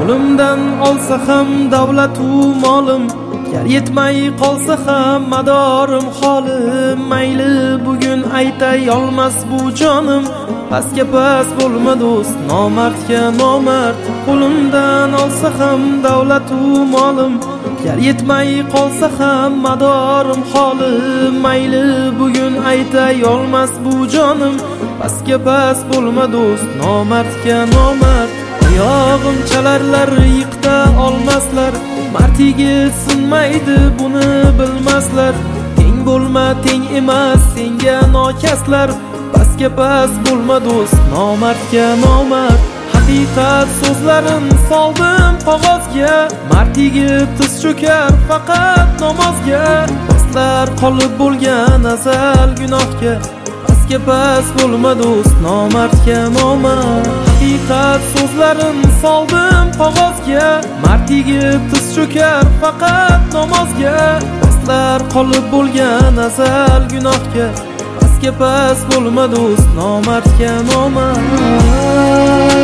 qo'limdan olsa ham davlatu molim, gar yetmay qolsa ham madorim holim. Mayli bugun aytay olmas bu jonim, pastga past bo'lma do'st, nomardga nomard. Qo'limdan olsa ham davlatu molim, gar yetmay qolsa ham madorim holim. Mayli bugun aytay olmas bu jonim, pastga past bo'lma do'st, nomardga nomard. Oyog'im chalarlar, yiqta olmaslar, mard yigit sinmaydi buni bilmaslar. Teng bo'lma, teng emas senga nokaslar, pastga past bo'lma do'st, nomardga nomard. Haqiqat so'zlarim soldim qog'ozga, mard yigit tiz cho'kar faqat namozga. Pastlar qolib bo'lgan azal gunohga, pastga past bo'lma do'st, nomardga nomard. Haqiqat so'zlarim soldim qog'ozga, mard yigit tiz cho'kar faqat namozga. Pastlar qolib bo'lgan azal gunohga, pastga past bo'lma do'st, nomardga nomard.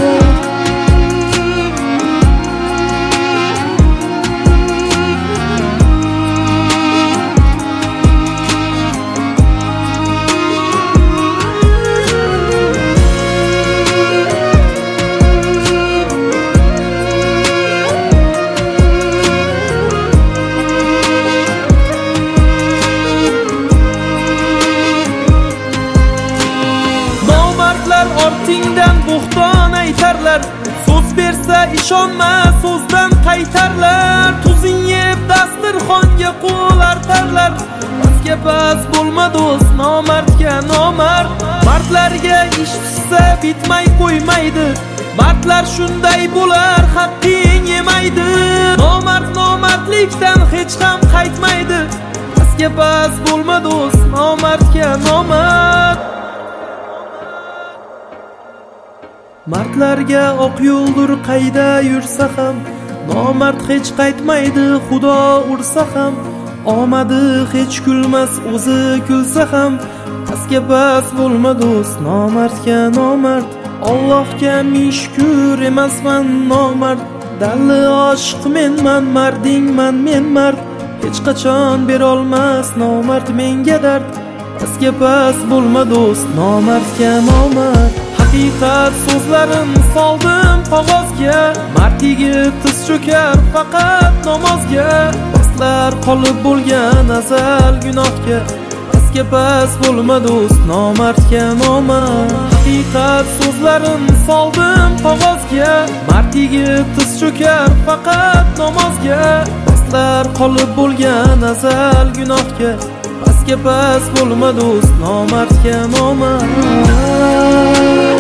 Ortingdan bo'xton aytarlar, so'z bersa ishonma, so'zdan qaytarlar. Tuzing yeb dasturxonga qo'l artarlar, pastga past bo'lma do'st, nomardga nomard. Mardlarga ish tushsa bitmay qo'ymaydi, mardlar shunday bo'lar, haqqing yemaydi. Nomard nomardlikdan hech ham qaytmaydi, pastga past bo'lma do'st, nomardga nomard. Mardlarga oq yo'ldir qayda yursa ham, nomard hech qaytmaydi xudo ursa ham. Omadi hech kulmas o'zi kulsa ham, pastga past bo'lma do'st, nomardga nomard. Allohga ming shukr emasman nomard, dalli oshiq menman, mardingman men mard. Hech qachon berolmas nomard menga dard, pastga past bo'lma do'st, nomardga nomard. Haqiqat so'zlarim soldim qog'ozga, mard yigit tiz cho'kar faqat namozga. Pastlar qolib bo'lgan azal gunohga, pastga past bo'lma do'st, nomardga nomard. Haqiqat so'zlarim soldim qog'ozga, mard yigit tiz cho'kar faqat namozga. Pastlar qolib bo'lgan azal gunohga, pastga past bo'lma do'st, nomardga nomard.